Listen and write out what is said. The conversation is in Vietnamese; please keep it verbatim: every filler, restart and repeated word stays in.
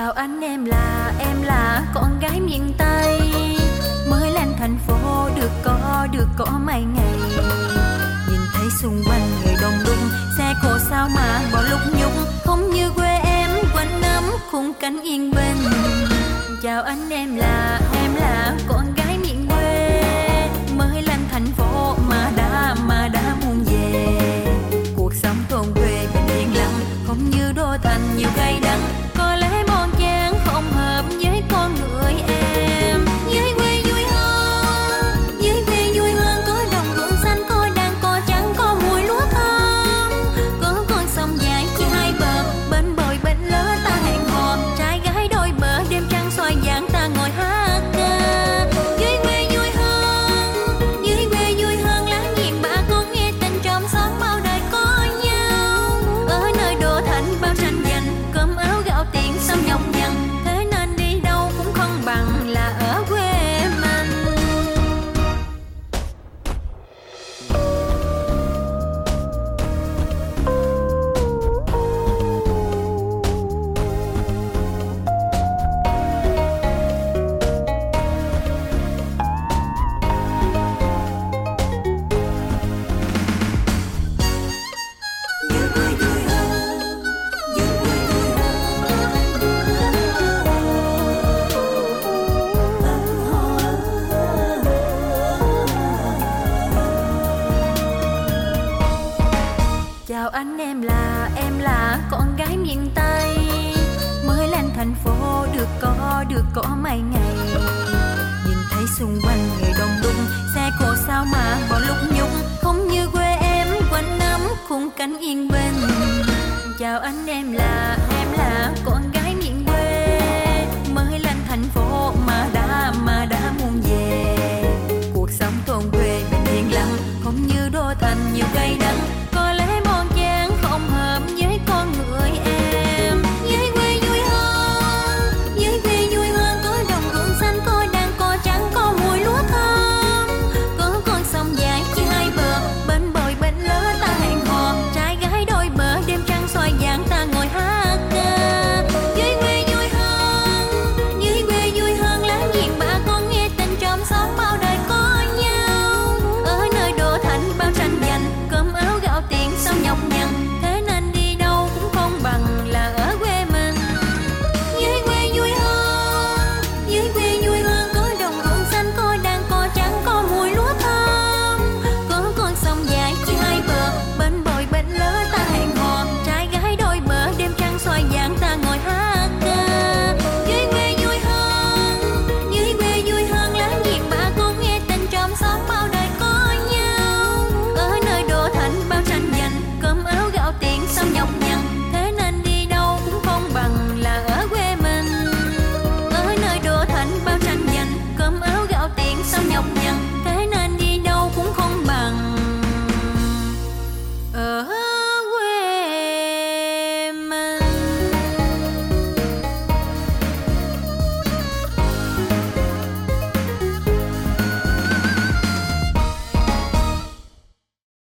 Chào anh, em là em là con gái miền Tây, mới lên thành phố được có được có mấy ngày. Nhìn thấy xung quanh người đông đúc, xe cộ sao mà bỏ lúc nhúc, không như quê em quanh năm khung cảnh yên bình. Chào anh, em là em là con gái miền quê, mới lên thành phố mà đã mà đã muốn về. Cuộc sống thôn quê bình yên lặng, không như đô thành nhiều cay đắng. Có lẽ bon chen không hợp với con người em. Dưới quê vui hơn, dưới quê vui hơn, có đồng ruộng xanh, có đàn cò trắng, có mùi lúa thơm, có con sông dài chia hai bờ, bên bồi bên lỡ ta hẹn hò, trai gái đôi bờ, đêm trăng soi vàng ta ngồi hát ca. Dưới quê vui hơn, dưới quê vui hơn, láng giềng bà con nghe tình trong xóm bao đời có nhau. Ở nơi đô thành bao tranh giành, cơm áo gạo tiền xăm nhọc nhằn, thế nên đi đâu cũng không bằng là ở quê mình. Chào anh, em là em là con gái miền Tây, mới lên thành phố được có được có mấy ngày. Nhìn thấy xung quanh người đông đúc, xe cộ sao mà bỏ lúc nhúc, không như quê em quanh năm khung cảnh yên bình. Chào anh, em là em là con gái miền quê, mới lên thành phố mà đã mà đã muốn về. Cuộc sống thôn quê bình yên lặng, không như đô thành nhiều cay đắng.